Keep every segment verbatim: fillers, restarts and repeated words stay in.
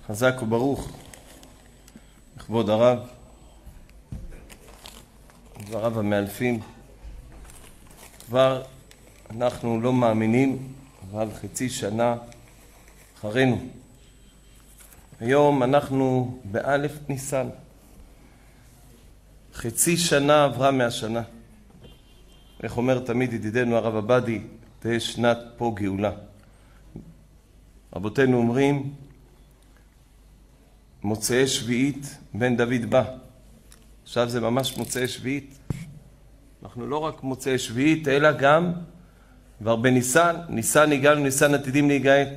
חזק וברוך, לכבוד הרב, דבריו המאלפים. כבר אנחנו לא מאמינים, אבל חצי שנה אחרינו. היום אנחנו באלף ניסן. חצי שנה עברה מהשנה. איך אומר תמיד ידידנו הרב עבדי, תהיה שנת פה גאולה. רבותינו אומרים, מוצאי שביעית בן דוד בא. עכשיו זה ממש מוצאי שביעית. אנחנו לא רק מוצאי שביעית, אלא גם כבר בניסן. ניסן הגענו, ניסן עתידים להיגאל.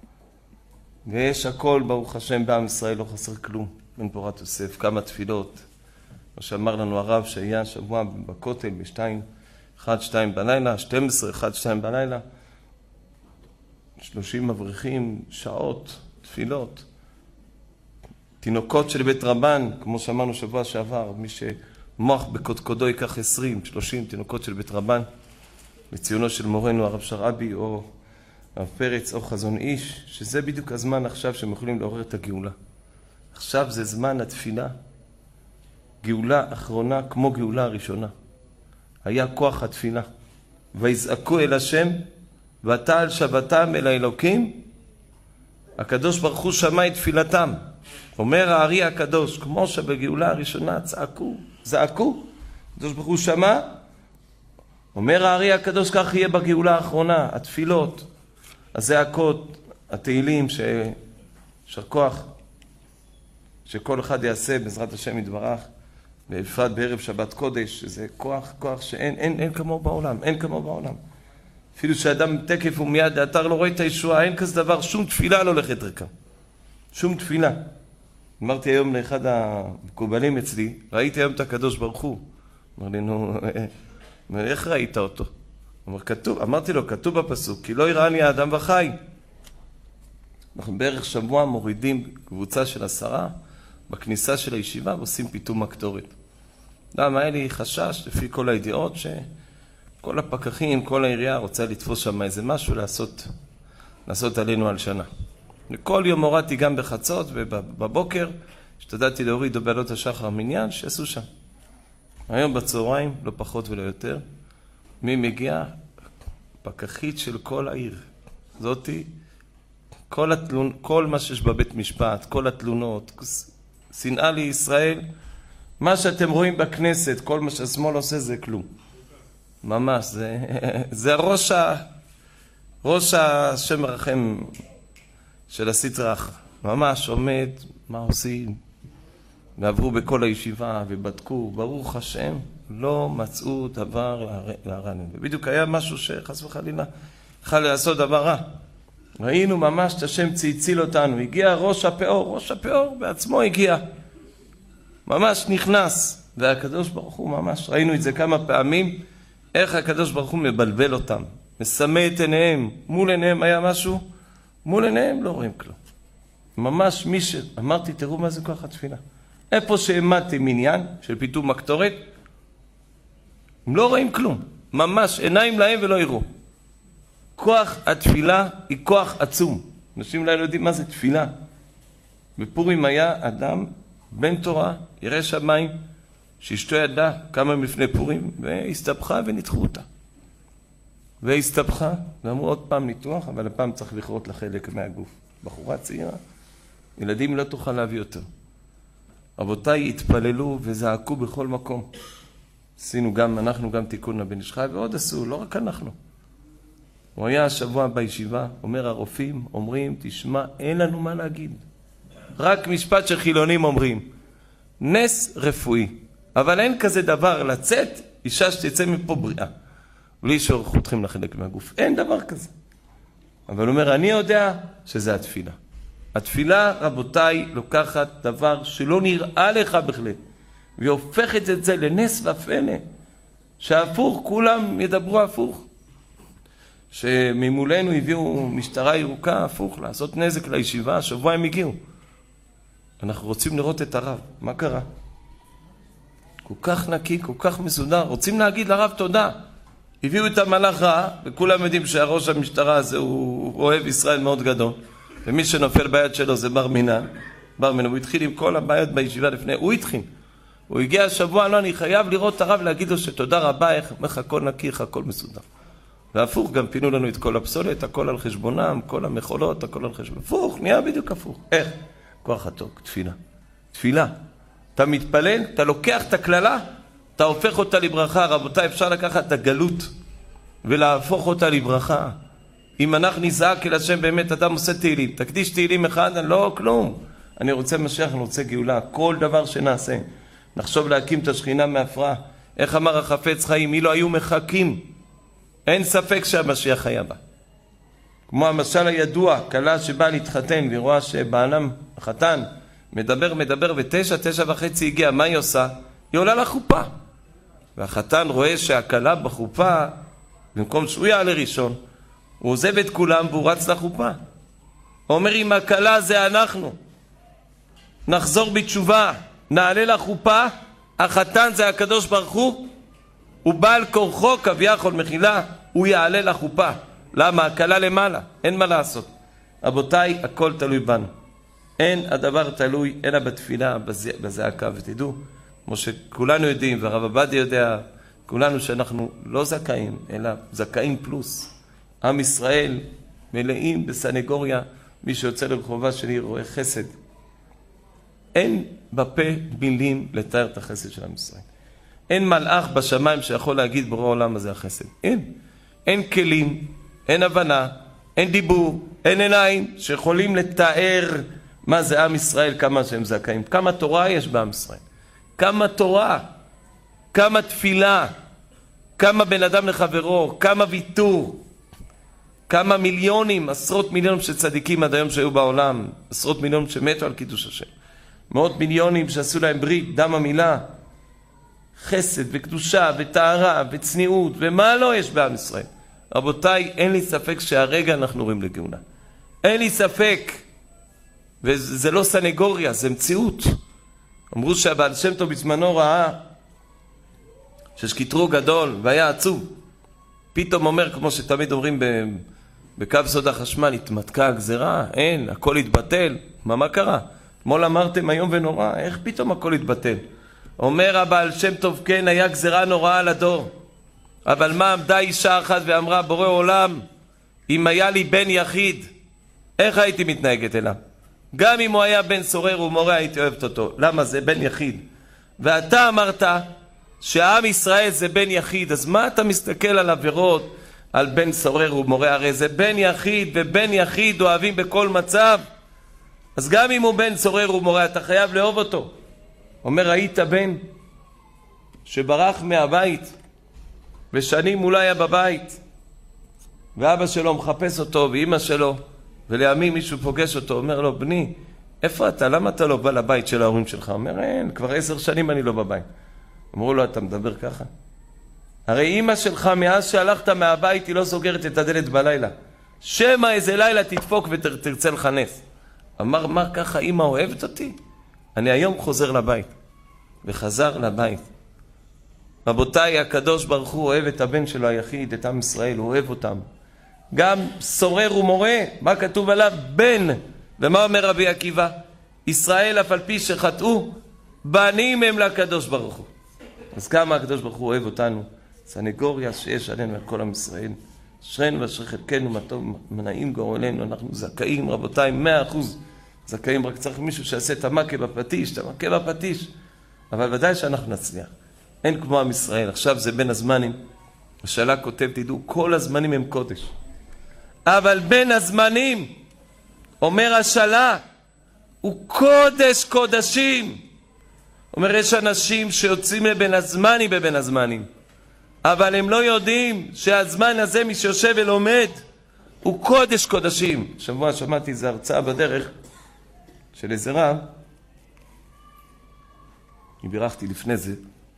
ויש הכל, ברוך השם, בעם ישראל לא חסר כלום. בן פורת יוסף, כמה תפילות. כמו שאמר לנו הרב שהיה שבוע בכותל בשתיים, אחד, שתיים בלילה, שתים עשרה, אחד, שתיים בלילה. שלושים מבריחים, שעות, תפילות. תינוקות של בית רבן, כמו שאמרנו שבוע שעבר, מי שמוח בקודקודו ייקח עשרים, שלושים תינוקות של בית רבן, בציונו של מורנו הרב שרעבי או הרב פרץ או חזון איש, שזה בדיוק הזמן עכשיו שהם יכולים לעורר את הגאולה. עכשיו זה זמן התפילה, גאולה אחרונה כמו גאולה הראשונה. היה כוח התפילה, ויזעקו אל השם, ותעל שבתם אל האלוקים, הקדוש ברוך הוא שמע את תפילתם. אומר הארי הקדוש, כמו שבגאולה הראשונה צעקו, זעקו, הקדוש ברוך הוא שמע. אומר הארי הקדוש, כך יהיה בגאולה האחרונה, התפילות, הזעקות, התהילים, ששר כוח, שכל אחד יעשה בעזרת השם יתברך, בפרט בערב שבת קודש, שזה כוח, כוח שאין, אין, אין כמו בעולם, אין כמו בעולם. אפילו שאדם תקף ומיד האתר לא רואה את הישועה, אין כזה דבר, שום תפילה לא הולכת ריקה. שום תפילה. אמרתי היום לאחד המקובלים אצלי, ראיתי היום את הקדוש ברוך הוא. אמר לי, נו, איך ראית אותו? אמר, כתוב, אמרתי לו, כתוב בפסוק, כי לא יראה לי האדם וחי. אנחנו בערך שבוע מורידים קבוצה של עשרה, בכניסה של הישיבה, ועושים פיתום הקטורת. למה, היה לי חשש, לפי כל הידיעות, שכל הפקחים, כל העירייה רוצה לתפוס שם איזה משהו, לעשות, לעשות עלינו על שנה. וכל יום הורדתי גם בחצות ובבוקר, השתדלתי להוריד בעלות השחר מניין, שעשו שם. היום בצהריים, לא פחות ולא יותר, מי מגיע? פקחית של כל העיר. זאתי, כל, התלונ... כל מה שיש בבית משפט, כל התלונות, שנאה לישראל, מה שאתם רואים בכנסת, כל מה שהשמאל עושה זה כלום. ממש, זה, זה ראש, ה... ראש השם מרחם של הסטרח. ממש עומד, מה עושים? ועברו בכל הישיבה ובדקו, ברוך השם, לא מצאו דבר להרענן. ובדיוק היה משהו שחס וחלילה יכול לעשות דבר רע. ראינו ממש את השם צייציל אותנו, הגיע ראש הפאור, ראש הפאור בעצמו הגיע. ממש נכנס, והקדוש ברוך הוא ממש, ראינו את זה כמה פעמים, איך הקדוש ברוך הוא מבלבל אותם, מסמא את עיניהם, מול עיניהם היה משהו, מול עיניהם לא רואים כלום. ממש מי ש... אמרתי, תראו מה זה כוח התפילה. איפה שהעמדתי מניין של פיתום הקטורת, הם לא רואים כלום. ממש עיניים להם ולא יראו. כוח התפילה היא כוח עצום. אנשים אולי לא יודעים מה זה תפילה. בפורים היה אדם בן תורה, ירא שמיים, שאשתו ידעה כמה לפני פורים, והסתבכה וניתחו אותה. והסתבכה, ואמרו עוד פעם ניתוח, אבל הפעם צריך לכרות לחלק מהגוף. בחורה צעירה, ילדים לא תוכל להביא יותר. רבותיי התפללו וזעקו בכל מקום. עשינו גם, אנחנו גם תיקון לבן איש חי, ועוד עשו, לא רק אנחנו. הוא היה השבוע בישיבה, אומר הרופאים, אומרים, תשמע, אין לנו מה להגיד. רק משפט שחילונים אומרים, נס רפואי. אבל אין כזה דבר לצאת, אישה שתצא מפה בריאה. בלי שעורכו אתכם לחלק מהגוף. אין דבר כזה. אבל הוא אומר, אני יודע שזה התפילה. התפילה, רבותיי, לוקחת דבר שלא נראה לך בכלל. והיא הופכת את זה לנס ופלא. שהפוך, כולם ידברו הפוך. שממולנו הביאו משטרה ירוקה הפוך, לעשות נזק לישיבה, השבוע הם הגיעו. אנחנו רוצים לראות את הרב. מה קרה? כל כך נקי, כל כך מסודר. רוצים להגיד לרב תודה. הביאו את המלאך רע, וכולם יודעים שהראש המשטרה הזה הוא אוהב ישראל מאוד גדול. ומי שנופל ביד שלו זה בר מינה. בר מינה, הוא התחיל עם כל הבעיות בישיבה לפני, הוא התחיל. הוא הגיע השבוע, לא, אני חייב לראות את הרב, להגיד לו שתודה רבה, איך הכל נקי, איך הכל מסודר. והפוך, גם פינו לנו את כל הפסולת, הכל על חשבונם, כל המחולות, הכל על חשבונם. הפוך, נהיה בדיוק הפוך. איך? כוח התוק, תפילה. תפילה. אתה מתפלל, אתה לוקח את הכללה, אתה הופך אותה לברכה. רבותיי, אפשר לקחת את הגלות ולהפוך אותה לברכה. אם אנחנו נזעק אל השם באמת, אדם עושה תהילים. תקדיש תהילים אחד, לא כלום. אני רוצה משיח, אני רוצה גאולה. כל דבר שנעשה. נחשוב להקים את השכינה מהפרעה. איך אמר החפץ חיים? מי לא היו מחכים? אין ספק שהמשיח היה בה. כמו המשל הידוע, כלה שבאה להתחתן ורואה שבעלם החתן מדבר מדבר ותשע, תשע וחצי הגיע, מה היא עושה? היא עולה לחופה. והחתן רואה שהכלה בחופה, במקום שהוא יעלה ראשון, הוא עוזב את כולם והוא רץ לחופה. הוא אומר, אם הכלה זה אנחנו, נחזור בתשובה, נעלה לחופה, החתן זה הקדוש ברוך הוא, הוא בעל כורחו כביכול מחילה, הוא יעלה לחופה. למה? הכלה למעלה, אין מה לעשות. רבותיי, הכל תלוי בנו. אין הדבר תלוי אלא בתפילה, בזעקה. ותדעו, כמו שכולנו יודעים, והרב עבדיה יודע, כולנו שאנחנו לא זכאים, אלא זכאים פלוס. עם ישראל מלאים בסנגוריה, מי שיוצא לרחובה שלי רואה חסד. אין בפה מילים לתאר את החסד של עם ישראל. אין מלאך בשמיים שיכול להגיד בורא העולם הזה החסד. אין. אין כלים, אין הבנה, אין דיבור, אין עיניים שיכולים לתאר מה זה עם ישראל, כמה שהם זכאים. כמה תורה יש בעם ישראל. כמה תורה, כמה תפילה, כמה בן אדם לחברו, כמה ויתור, כמה מיליונים, עשרות מיליונים של צדיקים עד היום שהיו בעולם, עשרות מיליונים שמתו על קידוש השם. מאות מיליונים שעשו להם ברית, דם המילה, חסד וקדושה וטהרה וצניעות ומה לא יש בעם ישראל. רבותיי, אין לי ספק שהרגע אנחנו רואים לגאולה. אין לי ספק, וזה לא סנגוריה, זה מציאות. אמרו שהבעל שם טוב בזמנו ראה שיש קטרוג גדול והיה עצוב. פתאום אומר, כמו שתמיד אומרים בקו סוד החשמל, התמתקה הגזרה, אין, הכל התבטל. מה, מה קרה? אתמול אמרתם היום ונורא, איך פתאום הכל התבטל? אומר הבעל שם טוב, כן, היה גזרה נוראה על הדור. אבל מה, עמדה אישה אחת ואמרה, בורא עולם, אם היה לי בן יחיד, איך הייתי מתנהגת אליו? גם אם הוא היה בן סורר ומורה, הייתי אוהבת אותו. למה? זה בן יחיד. ואתה אמרת שהעם ישראל זה בן יחיד, אז מה אתה מסתכל על עבירות, על בן סורר ומורה? הרי זה בן יחיד, ובן יחיד אוהבים בכל מצב. אז גם אם הוא בן סורר ומורה, אתה חייב לאהוב אותו. אומר, היית בן שברח מהבית, ושנים אולי היה בבית, ואבא שלו מחפש אותו, ואמא שלו, ולימים מישהו פוגש אותו, אומר לו, בני, איפה אתה? למה אתה לא בא לבית של ההורים שלך? אומר, אין, כבר עשר שנים אני לא בבית. אמרו לו, אתה מדבר ככה? הרי אמא שלך מאז שהלכת מהבית, היא לא סוגרת את הדלת בלילה. שמה איזה לילה תדפוק ותרצה לחנס. אמר, מה ככה אמא אוהבת אותי? אני היום חוזר לבית. וחזר לבית. רבותיי, הקדוש ברוך הוא אוהב את הבן שלו היחיד, את עם ישראל, הוא אוהב אותם. גם סורר ומורה, מה כתוב עליו? בן. ומה אומר רבי עקיבא? ישראל אף על פי שחטאו, בנים הם לקדוש ברוך הוא. אז כמה הקדוש ברוך הוא אוהב אותנו. סנגוריה שיש עלינו על כל עם ישראל. אשרינו ואשרי חלקנו מה טוב מנעים גורלנו, אנחנו זכאים, רבותיי, מאה אחוז זכאים, רק צריך מישהו שיעשה את המכה בפטיש, את המכה בפטיש. אבל ודאי שאנחנו נצליח. אין כמו עם ישראל. עכשיו זה בין הזמנים. השאלה כותב, תדעו, כל הזמנים הם קודש. אבל בין הזמנים, אומר השאלה, הוא קודש קודשים. אומר, יש אנשים שיוצאים לבין הזמנים בבין הזמנים. אבל הם לא יודעים שהזמן הזה, מי שיושב ולומד, הוא קודש קודשים. שבוע שמעתי איזו הרצאה בדרך של איזה רב, אני בירכתי לפני זה,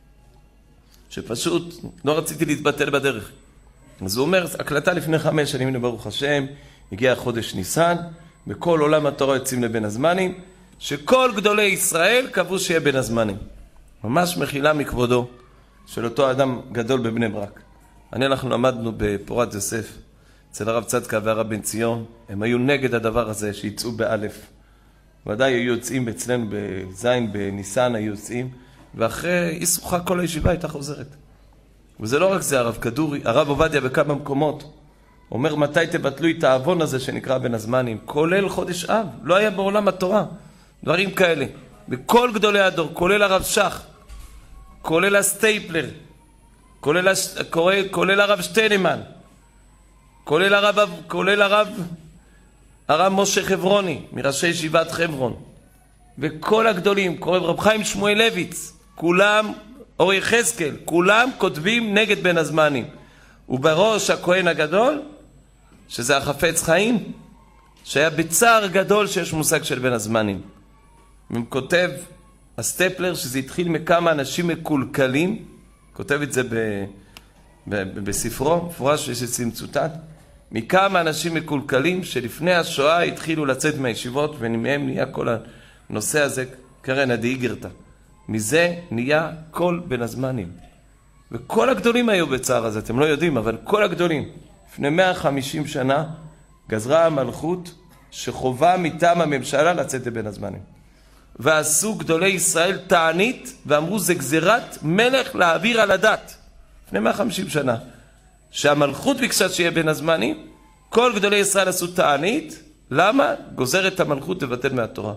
שפשוט לא רציתי להתבטל בדרך. אז הוא אומר, הקלטה לפני חמש שנים, ברוך השם, הגיע חודש ניסן, בכל עולם התורה יוצאים לבין הזמנים, שכל גדולי ישראל קבעו שיהיה בין הזמנים. ממש מחילה מכבודו של אותו אדם גדול בבני ברק. אני אנחנו למדנו בפורת יוסף, אצל הרב צדקה והרב בן ציון, הם היו נגד הדבר הזה שיצאו באלף. ודאי היו יוצאים אצלנו בזין, בניסן היו יוצאים, ואחרי איסוחה כל הישיבה הייתה חוזרת. וזה לא רק זה, הרב כדורי, הרב עובדיה בכמה מקומות, אומר מתי תבטלו את העוון הזה שנקרא בין הזמנים, כולל חודש אב, לא היה בעולם התורה, דברים כאלה. בכל גדולי הדור, כולל הרב שך, כולל הסטייפלר, כולל, הש... כולל, כולל הרב שטיינמן, כולל הרב, כולל הרב, הרב משה חברוני, מראשי ישיבת חברון, וכל הגדולים, כולל רב חיים שמואל לויץ, כולם, אורי חזקאל, כולם כותבים נגד בין הזמנים. ובראש הכהן הגדול, שזה החפץ חיים, שהיה בצער גדול שיש מושג של בין הזמנים. וכותב הסטפלר שזה התחיל מכמה אנשים מקולקלים, כותב את זה ב, ב, ב, בספרו, מפורש שיש אצלי מצוטט, מכמה אנשים מקולקלים שלפני השואה התחילו לצאת מהישיבות, ומהם נהיה כל הנושא הזה קרן הדאיגרתא. מזה נהיה כל בין הזמנים. וכל הגדולים היו בצער הזה, אתם לא יודעים, אבל כל הגדולים, לפני מאה וחמישים שנה, גזרה המלכות שחובה מטעם הממשלה לצאת לבין הזמנים. ועשו גדולי ישראל תענית, ואמרו זה גזירת מלך להעביר על הדת. לפני מאה וחמישים שנה. שהמלכות ביקשה שיהיה בין הזמנים, כל גדולי ישראל עשו תענית, למה? גוזרת המלכות לבטל מהתורה.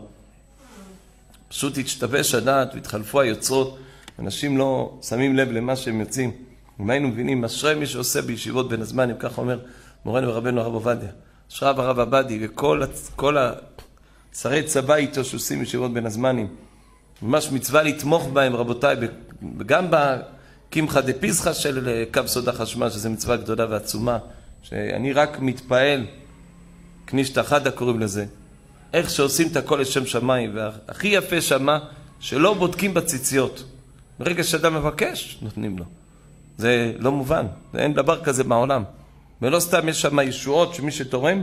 פשוט התשתבש הדת והתחלפו היוצרות, אנשים לא שמים לב למה שהם יוצאים. אם היינו מבינים, אשרי מי שעושה בישיבות בין הזמנים, כך אומר מורנו ורבנו הרב עובדיה. אשרי הרב עבדי וכל כל שרי צבא איתו שעושים בישיבות בין הזמנים. ממש מצווה לתמוך בהם, רבותיי, וגם בקמחא דפסחא של קו סוד החשמל, שזה מצווה גדולה ועצומה, שאני רק מתפעל, כנישת אחדה קוראים לזה, איך שעושים את הכל לשם שמיים, והכי יפה שמה, שלא בודקים בציציות. ברגע שאדם מבקש, נותנים לו. זה לא מובן, אין דבר כזה בעולם. ולא סתם יש שם ישועות שמי שתורם,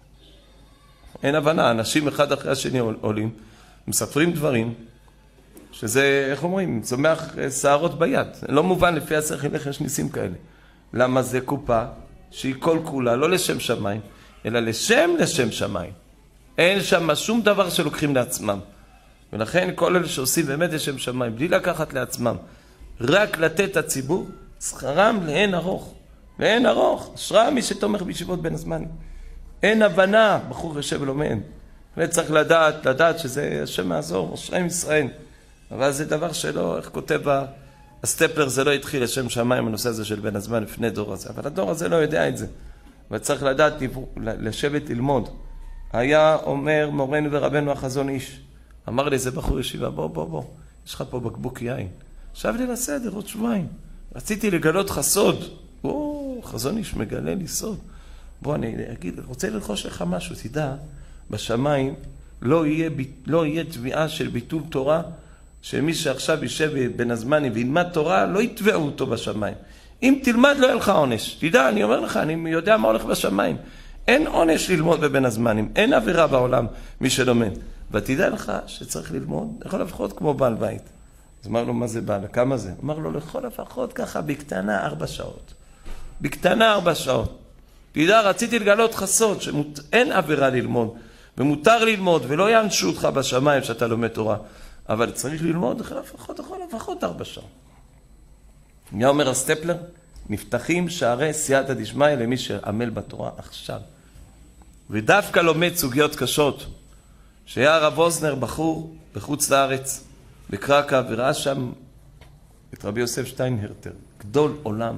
אין הבנה, אנשים אחד אחרי השני עולים, מספרים דברים, שזה, איך אומרים, צומח שערות ביד. לא מובן לפי השכל איך יש ניסים כאלה. למה זה קופה שהיא כל כולה, לא לשם שמיים, אלא לשם לשם שמיים. אין שם שום דבר שלוקחים לעצמם. ולכן כל אלה שעושים באמת לשם שמיים, בלי לקחת לעצמם, רק לתת הציבור, שכרם לאין ארוך. לאין ארוך, אשרי מי שתומך בישיבות בין הזמנים. אין הבנה, בחור יושב ולומד. וצריך לדעת, לדעת שזה השם מעזור, אשרי עם ישראל. אבל זה דבר שלא, איך כותב הסטפלר, זה לא התחיל לשם שמיים, הנושא הזה של בין הזמן לפני דור הזה. אבל הדור הזה לא יודע את זה. וצריך לדעת, לשבת ללמוד. היה אומר מורנו ורבנו החזון איש. אמר לי, זה בחור ישיבה, בוא, בוא, בוא. יש לך פה בקבוק יין. עכשיו לי לסדר, עוד שבועיים. רציתי לגלות לך סוד. או, חזון איש מגלה לי סוד. בוא, אני אגיד, רוצה ללחוש לך משהו, תדע, בשמיים לא יהיה, לא יהיה תביעה של ביטול תורה, שמי שעכשיו יישב בין הזמנים וילמד תורה, לא יתבעו אותו בשמיים. אם תלמד, לא יהיה לך עונש. תדע, אני אומר לך, אני יודע מה הולך בשמיים. אין עונש ללמוד בבין הזמנים, אין עבירה בעולם מי שלומד. ותדע לך שצריך ללמוד, לכל לפחות כמו בעל בית. אז אמר לו, מה זה בעל? כמה זה? אמר לו, לכל לפחות ככה בקטנה ארבע שעות. בקטנה ארבע שעות. תדע, רציתי לגלות חסות, שאין עבירה ללמוד, ומותר ללמוד, ולא יענשו אותך בשמיים שאתה לומד תורה. אבל צריך ללמוד, לכל לפחות, לכל לפחות ארבע שעות. היה אומר הסטפלר, נפתחים שערי סייעתא דשמיא למי שעמל בתורה עכשיו. ודווקא לומד סוגיות קשות, שהיה הרב אוזנר בחור בחוץ לארץ, בקרקע, וראה שם את רבי יוסף שטיינהרטר, גדול עולם,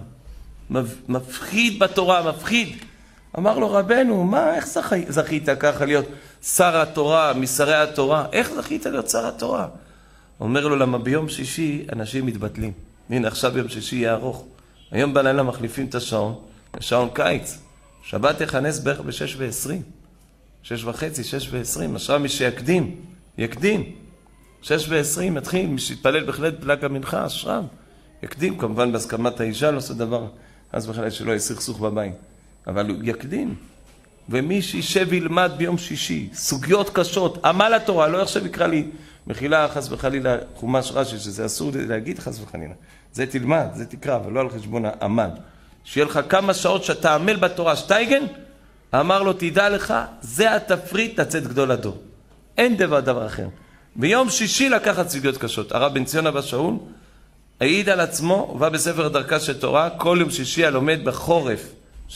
מפחיד בתורה, מפחיד. אמר לו, רבנו, מה, איך זכית ככה להיות שר התורה, משרי התורה? איך זכית להיות שר התורה? אומר לו, למה ביום שישי אנשים מתבטלים. הנה, עכשיו ביום שישי יהיה ארוך. היום בלילה מחליפים את השעון, השעון קיץ. שבת יכנס בערך בשש ועשרים. שש וחצי, שש ועשרים. אשרה מי שיקדים, יקדים. שש ועשרים מתחיל, מי שיתפלל בכלל פלג המנחה, אשרה. יקדים, כמובן בהסכמת האישה, לא עושה דבר, אז בכלל שלא יהיה סכסוך בבית. אבל הוא יקדים. ומי שישב ילמד ביום שישי, סוגיות קשות, עמל התורה, לא עכשיו יקרא לי, מחילה חס וחלילה חומש רש"י, שזה אסור להגיד חס וחלילה. זה תלמד, זה תקרא, אבל לא על חשבון העמל. שיהיה לך כמה שעות שאתה עמל בתורה, שטייגן, אמר לו, תדע לך, זה התפריט לצאת גדול הדור. אין דבר דבר אחר. ביום שישי לקחת סוגיות קשות. הרב בן ציון אבא שאול העיד על עצמו, הוא בא בספר דרכה של תורה, כל יום שישי הלומד בחורף,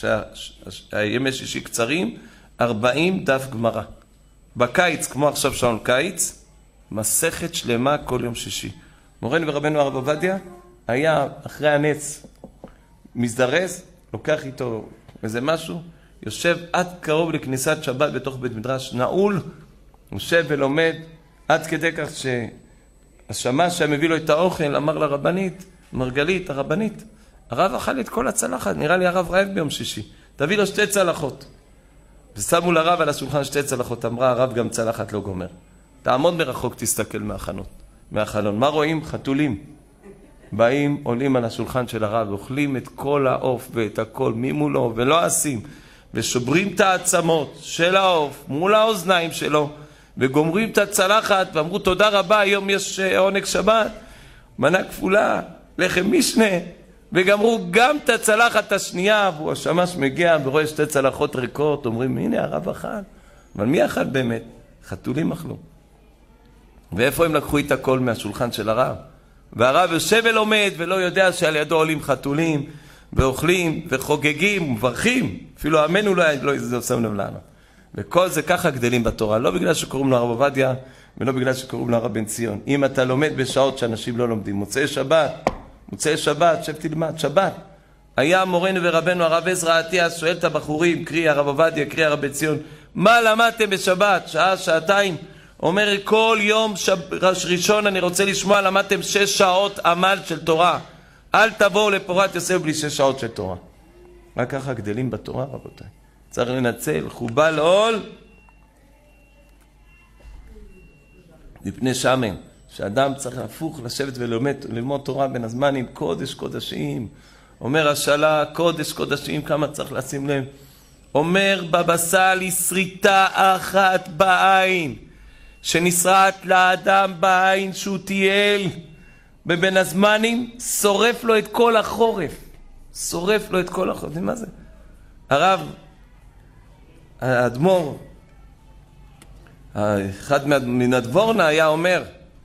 שהימי שישי קצרים, ארבעים דף גמרא. בקיץ, כמו עכשיו שעון קיץ, מסכת שלמה כל יום שישי. מורנו ורבנו הרב עובדיה היה אחרי הנץ מזדרז, לוקח איתו איזה משהו, יושב עד קרוב לכניסת שבת בתוך בית מדרש נעול, יושב ולומד עד כדי כך שהשמש שמביא לו את האוכל אמר לרבנית, מרגלית הרבנית, הרב אכל את כל הצלחת, נראה לי הרב רעב ביום שישי, תביא לו שתי צלחות. ושמו לרב על השולחן שתי צלחות, אמרה הרב גם צלחת לא גומר. תעמוד מרחוק, תסתכל מהחנות, מהחלון. מה רואים? חתולים. באים, עולים על השולחן של הרב, אוכלים את כל העוף ואת הכל ממולו, ולא עשים, ושוברים את העצמות של העוף מול האוזניים שלו, וגומרים את הצלחת, ואמרו תודה רבה, היום יש עונג שבת, מנה כפולה, לחם משנה, וגמרו גם את הצלחת השנייה, והוא השמש מגיע ורואה שתי צלחות ריקות, אומרים הנה הרב אכל, אבל מי אכל באמת? חתולים אכלו. ואיפה הם לקחו את הכל מהשולחן של הרב? והרב יושב ולומד ולא יודע שעל ידו עולים חתולים ואוכלים וחוגגים ומברכים, אפילו עמנו לא, לא, לא שם לב לנו. וכל זה ככה גדלים בתורה, לא בגלל שקוראים לו הרב עובדיה ולא בגלל שקוראים לו הרב בן ציון. אם אתה לומד בשעות שאנשים לא לומדים, מוצאי שבת, מוצאי שבת, שב תלמד, שבת. היה מורנו ורבנו הרב עזרא אטיאס שואל את הבחורים, קרי הרב עובדיה, קרי הרב בן ציון, מה למדתם בשבת? שעה, שעתיים? אומר כל יום שב... ראשון אני רוצה לשמוע, למדתם שש שעות עמל של תורה. אל תבואו לפורת יוסף בלי שש שעות של תורה. רק ככה גדלים בתורה רבותיי. צריך לנצל חובה לעול מפני שמן. שאדם צריך להפוך לשבת וללמוד ללמוד תורה בין הזמנים, קודש קודשים. אומר השאלה, קודש קודשים, כמה צריך לשים לב. אומר בבא סאלי, שריטה אחת בעין, שנשרעת לאדם בעין שהוא טייל בבין הזמנים, שורף לו את כל החורף. שורף לו את כל החורף. מה זה? הרב, האדמו"ר, אחד מן הדבורנה היה אומר,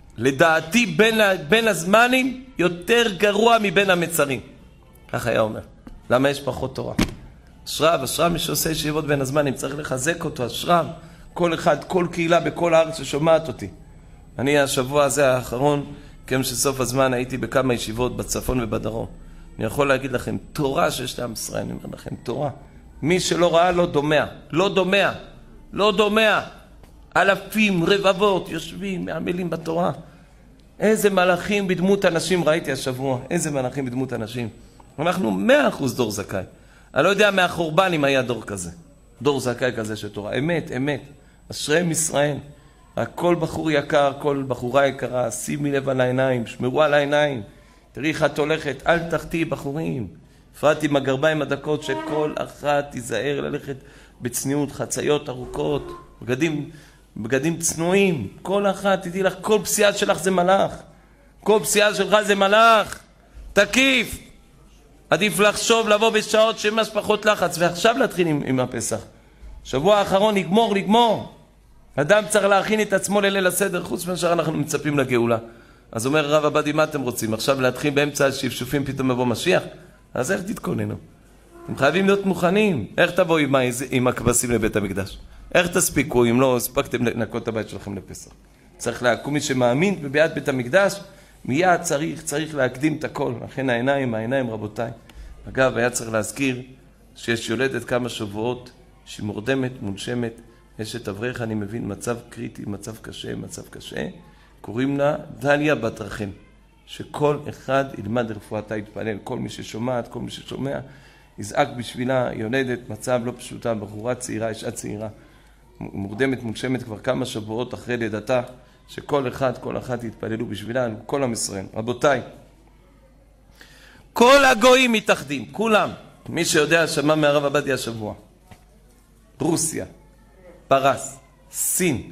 לדעתי בין, בין הזמנים יותר גרוע מבין המצרים. כך היה אומר. למה יש פחות תורה? אשריו, אשריו מי שעושה ישיבות בין הזמנים, צריך לחזק אותו, אשריו. כל אחד, כל קהילה בכל הארץ ששומעת אותי. אני השבוע הזה האחרון, כיוון שסוף הזמן הייתי בכמה ישיבות בצפון ובדרום. אני יכול להגיד לכם, תורה שיש לעם ישראל, אני אומר לכם, תורה. מי שלא ראה לא דומע, לא דומע, לא דומע. אלפים, רבבות, יושבים, מעמלים בתורה. איזה מלאכים בדמות אנשים ראיתי השבוע, איזה מלאכים בדמות אנשים. אנחנו מאה אחוז דור זכאי. אני לא יודע מהחורבן אם היה דור כזה. דור זכאי כזה של תורה. אמת, אמת. אשריהם ישראל. כל בחור יקר, כל בחורה יקרה, שימי לב על העיניים, שמרו על העיניים. תראי איך את הולכת, אל תחתי בחורים. הפרעת עם הגרביים הדקות שכל אחת תיזהר ללכת בצניעות, חציות ארוכות, בגדים, בגדים צנועים. כל אחת, תדעי לך, כל פסיעה שלך זה מלאך. כל פסיעה שלך זה מלאך. תקיף. עדיף לחשוב, לבוא בשעות שמש פחות לחץ, ועכשיו להתחיל עם, עם הפסח. שבוע האחרון נגמור, נגמור. אדם צריך להכין את עצמו לליל הסדר, חוץ מאשר אנחנו מצפים לגאולה. אז אומר רב עבדי, מה אתם רוצים? עכשיו להתחיל באמצע השפשופים, פתאום מבוא משיח? אז איך תתכוננו? אתם חייבים להיות מוכנים. איך תבואו עם, עם הכבשים לבית המקדש? איך תספיקו אם לא הספקתם לנקות את הבית שלכם לפסח? צריך להקום מי שמאמין בביאת בית המקדש, מיד צריך, צריך להקדים את הכל. לכן העיניים, העיניים רבותיי. אגב, היה צריך להזכיר שיש יולדת כמה שבועות, שהיא מורדמת, מונשמת, אשת אברך, אני מבין, מצב קריטי, מצב קשה, מצב קשה. קוראים לה דליה בת רחם. שכל אחד ילמד רפואתה, יתפלל. כל מי ששומעת, כל מי ששומע, יזעק בשבילה, יולדת, מצב לא פשוטה, בחורה צעירה, אישה צעירה. מורדמת, מונשמת כבר כמה שבועות אחרי לידתה, שכל אחד, כל אחת יתפללו בשבילה, כל עם ישראל. רבותיי, כל הגויים מתאחדים, כולם. מי שיודע שמע מהרב עבדיה השבוע. רוסיה, פרס, סין,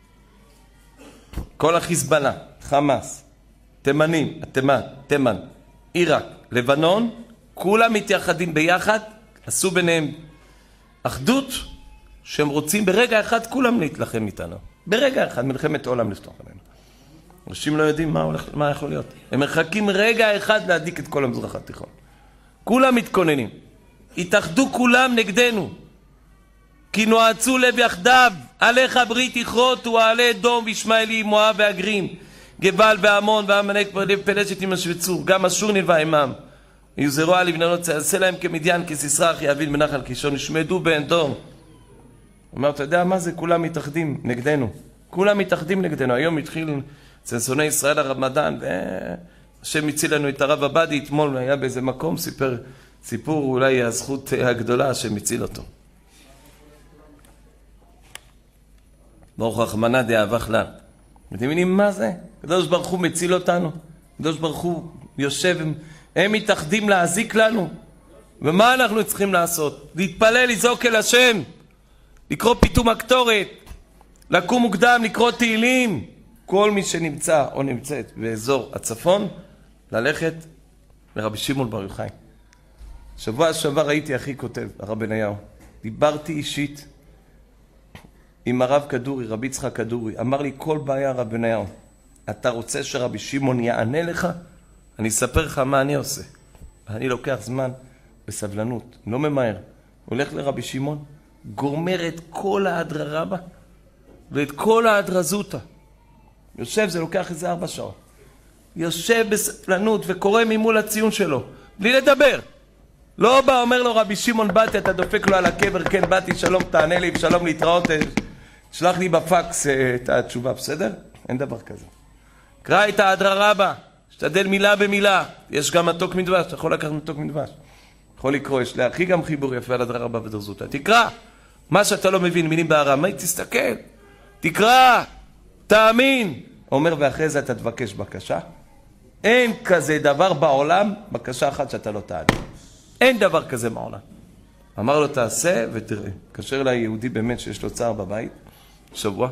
כל החיזבאללה, חמאס, תימנים, התימן, תימן, עיראק, לבנון, כולם מתייחדים ביחד, עשו ביניהם אחדות שהם רוצים ברגע אחד כולם להתלחם איתנו. ברגע אחד, מלחמת עולם לפתוח עלינו. אנשים לא יודעים מה, הולך, מה יכול להיות. הם מחכים רגע אחד להדיק את כל המזרח התיכון. כולם מתכוננים. התאחדו כולם נגדנו. כי נועצו לב יחדיו, עליך ברית יכרות ועלי דום וישמעאלי, מואב והגרים, גבל ועמון ועמלק פלשת ימשבצו, גם אשור נלווה עמם. יוזרו על לבננות, עשה להם כמדיין, כסיסרא, אחי אביד בנחל קישון, ישמדו בעין דום. הוא אומר, אתה יודע מה זה? כולם מתאחדים נגדנו. כולם מתאחדים נגדנו. היום התחיל אצל שונאי ישראל הרמדאן, והשם הציל לנו את הרב עבדי, אתמול היה באיזה מקום, סיפר סיפור, אולי הזכות הגדולה השם הציל אותו. ברוך רחמנא דאהבה כלל. אתם מבינים מה זה? הקדוש ברוך הוא מציל אותנו. הקדוש ברוך הוא יושב, הם, הם מתאחדים להזיק לנו. ומה אנחנו צריכים לעשות? להתפלל, לזעוק אל השם, לקרוא פיתום הקטורת, לקום מוקדם, לקרוא תהילים. כל מי שנמצא או נמצאת באזור הצפון, ללכת לרבי שמעון בר יוחאי. שבוע שעבר ראיתי אחי כותב, הרב בניהו, דיברתי אישית עם הרב כדורי, רבי יצחק כדורי, אמר לי כל בעיה רב בניהו, אתה רוצה שרבי שמעון יענה לך? אני אספר לך מה אני עושה. אני לוקח זמן בסבלנות, לא ממהר. הולך לרבי שמעון, גומר את כל ההדרה רבה ואת כל ההדרזותה. יושב, זה לוקח איזה ארבע שעות. יושב בסבלנות וקורא ממול הציון שלו, בלי לדבר. לא בא, אומר לו רבי שמעון, באתי, אתה דופק לו על הקבר, כן באתי, שלום, תענה לי, שלום, להתראות, שלח לי בפקס את התשובה, בסדר? אין דבר כזה. קרא את ההדרה רבה, שתדל מילה במילה, יש גם מתוק מדבש, אתה יכול לקחת מתוק מדבש. יכול לקרוא, יש להכי גם חיבור יפה על הדרה רבה ודרזותה. תקרא, מה שאתה לא מבין, מילים בארמית, תסתכל, תקרא, תאמין. אומר, ואחרי זה אתה תבקש בקשה. אין כזה דבר בעולם, בקשה אחת שאתה לא תענה. אין דבר כזה בעולם. אמר לו, תעשה ותראה. קשר לה יהודי באמת שיש לו צער בבית, שבוע.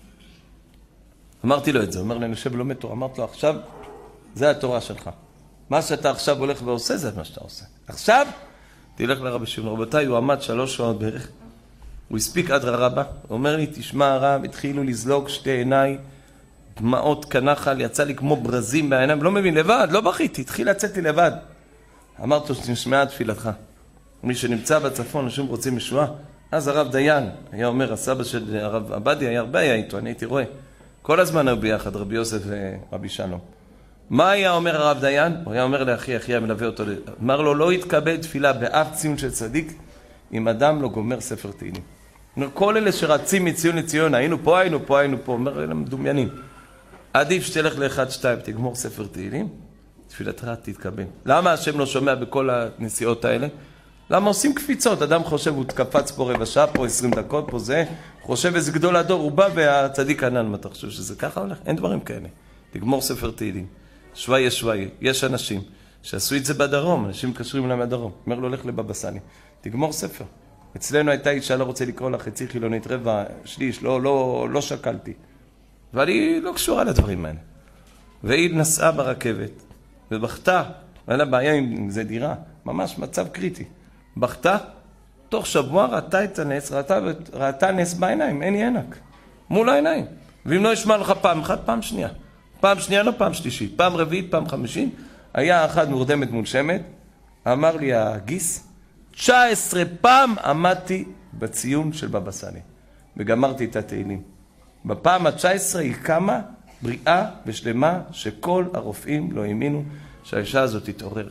אמרתי לו את זה, אומר לי, אני יושב ולומד תורה. אמרתי לו, עכשיו, זה התורה שלך. מה שאתה עכשיו הולך ועושה, זה מה שאתה עושה. עכשיו, תלך לרבי שמעון. רבותיי, הוא עמד שלוש שעות בערך. הוא הספיק עד רבה. הוא אומר לי, תשמע הרב, התחילו לזלוג שתי עיניי, דמעות כנחל, יצא לי כמו ברזים בעיניים. לא מבין, לבד, לא בכיתי, התחיל לצאת לי לבד. אמרתי לו, שתשמע תפילתך. מי שנמצא בצפון, אנשים רוצים ישועה. אז הרב דיין, היה אומר, הסבא של הרב עבדי, היה הרבה היה איתו, אני הייתי רואה. כל הזמן היו ביחד, רבי יוסף ורבי שלום. מה היה אומר הרב דיין? הוא היה אומר לאחי, אחי המלווה אותו, אמר לו, לא יתקבל תפילה באף ציון של צדיק, אם אדם לא גומר ספר תהילים. כל אלה שרצים מציון לציון, היינו פה, היינו פה, היינו פה, אומר, אלה מדומיינים. עדיף שתלך לאחד, שתיים, תגמור ספר תהילים, תפילתך תתקבל. למה השם לא שומע בכל הנסיעות האלה? למה עושים קפיצות? אדם חושב, הוא תקפץ פה רבע שעה, פה עשרים דקות, פה זה, חושב איזה גדול הדור, הוא בא והצדיק ענן, מה אתה חושב שזה ככה הולך? אין דברים כאלה. תגמור ספר תהילים. שוואיה שוואיה. יש אנשים שעשו את זה בדרום, אנשים קשרים להם מהדרום. אומר לו, הולך לבבא סאלי, תגמור ספר. אצלנו הייתה אישה, לא רוצה לקרוא לה חצי חילונית, רבע, שליש, לא, לא, לא שקלתי. אבל היא לא קשורה לדברים האלה. והיא נסעה ברכבת, ובכתה, ואין לה בעיה עם זה דירה, ממש מצב קריטי. בכתה, תוך שבוע ראתה את הנס, ראתה, ראתה נס בעיניים, אין ינק, מול העיניים. ואם לא ישמע לך פעם אחת, פעם שנייה. פעם שנייה, לא פעם שלישית, פעם רביעית, פעם חמישית, היה אחד מורדמת מונשמת, אמר לי הגיס, תשע עשרה פעם עמדתי בציון של בבא סאלי, וגמרתי את התהילים. בפעם ה-תשע עשרה היא קמה בריאה ושלמה, שכל הרופאים לא האמינו שהאישה הזאת תתעורר.